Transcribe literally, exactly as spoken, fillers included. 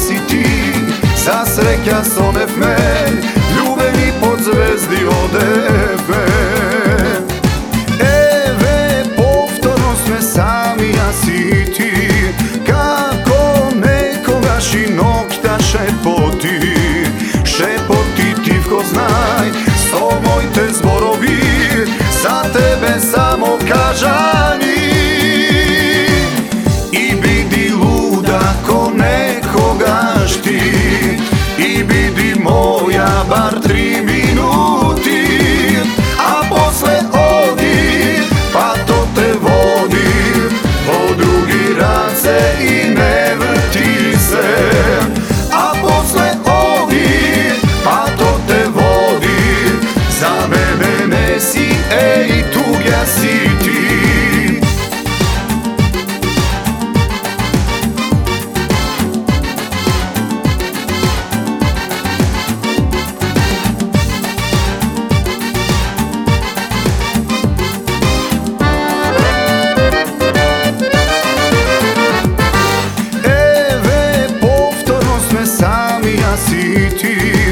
si ti, zasreća sonev me, ljubeni pod zvezdi odeve. Eve, povtorno sme sami, a si ti, kako nekoga šinokta šepoti. Šepoti tivko znaj, sto moj te zborovi, za tebe samo kažani. I bidi luda ko nekogaš ti, i bidi moja bar tri minuti, a posle odi, pa to te vodi po drugi race i ne vrti se. A posle odi, pa to te vodi, za mene ne si, ej, tuga si ti. Eve, povtorno sme sami, a si ti,